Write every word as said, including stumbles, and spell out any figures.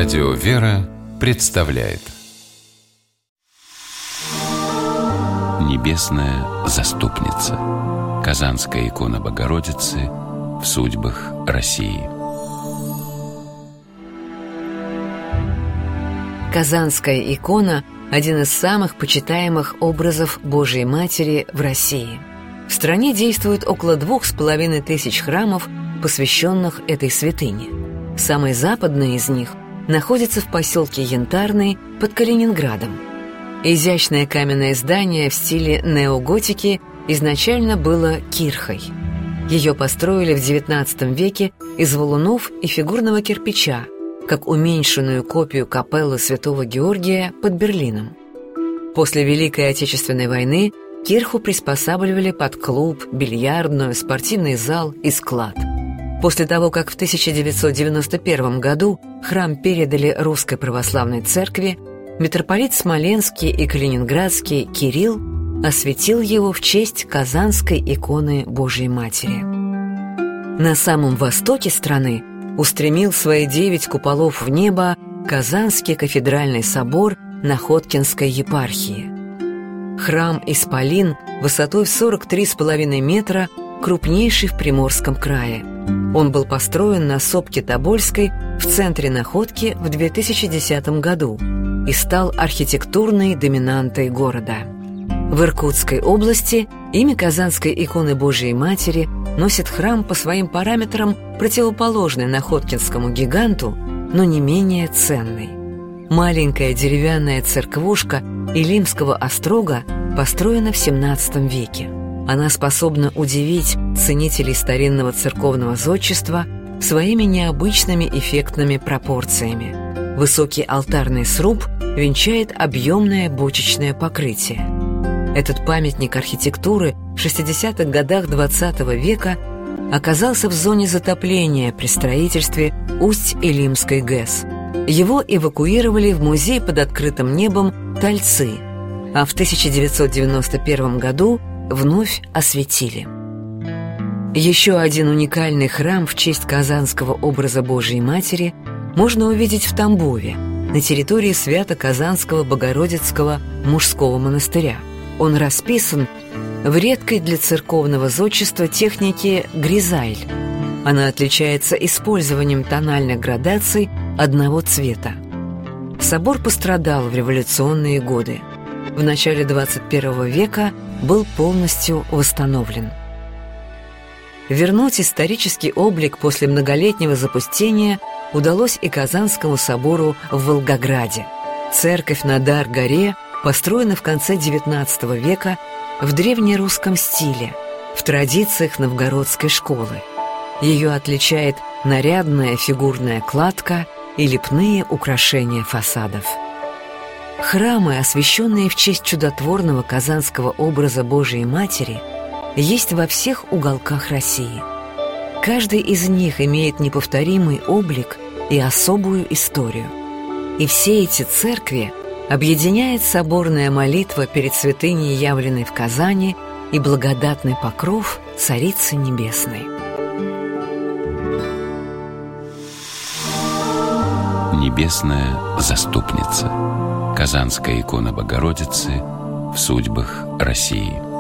Радио «Вера» представляет Небесная заступница. Казанская икона Богородицы в судьбах России. Казанская икона – один из самых почитаемых образов Божией Матери в России. В стране действует около двух с половиной тысяч храмов, посвященных этой святыне. Самый западный из них находится в поселке Янтарный под Калининградом. Изящное каменное здание в стиле неоготики изначально было кирхой. Ее построили в девятнадцатом веке из валунов и фигурного кирпича, как уменьшенную копию капеллы Святого Георгия под Берлином. После Великой Отечественной войны кирху приспосабливали под клуб, бильярдную, спортивный зал и склад. После того, как в тысяча девятьсот девяносто первом году храм передали Русской Православной Церкви, митрополит Смоленский и Калининградский Кирилл осветил его в честь Казанской иконы Божией Матери. На самом востоке страны устремил свои девять куполов в небо Казанский кафедральный собор Находкинской епархии. Храм Исполин высотой в сорок три с половиной метра, крупнейший в Приморском крае. Он был построен на сопке Тобольской в центре Находки в две тысячи десятом году и стал архитектурной доминантой города. В Иркутской области имя Казанской иконы Божией Матери носит храм по своим параметрам противоположный Находкинскому гиганту, но не менее ценный. Маленькая деревянная церквушка Илимского острога построена в семнадцатом веке. Она способна удивить ценителей старинного церковного зодчества своими необычными эффектными пропорциями. Высокий алтарный сруб венчает объемное бочечное покрытие. Этот памятник архитектуры в шестидесятых годах двадцатого века оказался в зоне затопления при строительстве Усть-Илимской ГЭС. Его эвакуировали в музей под открытым небом Тальцы, а в тысяча девятьсот девяносто первом году вновь осветили. Еще один уникальный храм в честь казанского образа Божией Матери можно увидеть в Тамбове, на территории Свято-Казанского Богородицкого мужского монастыря. Он расписан в редкой для церковного зодчества технике гризайль. Она отличается использованием тональных градаций одного цвета. Собор пострадал в революционные годы. В начале двадцать первого века был полностью восстановлен. Вернуть исторический облик после многолетнего запустения удалось и Казанскому собору в Волгограде. Церковь на Дар-горе построена в конце девятнадцатого века в древнерусском стиле, в традициях новгородской школы. Ее отличает нарядная фигурная кладка и лепные украшения фасадов. Храмы, освященные в честь чудотворного казанского образа Божией Матери, есть во всех уголках России. Каждый из них имеет неповторимый облик и особую историю. И все эти церкви объединяет соборная молитва перед святыней, явленной в Казани, и благодатный покров Царицы Небесной. Небесная заступница. Казанская икона Богородицы в судьбах России.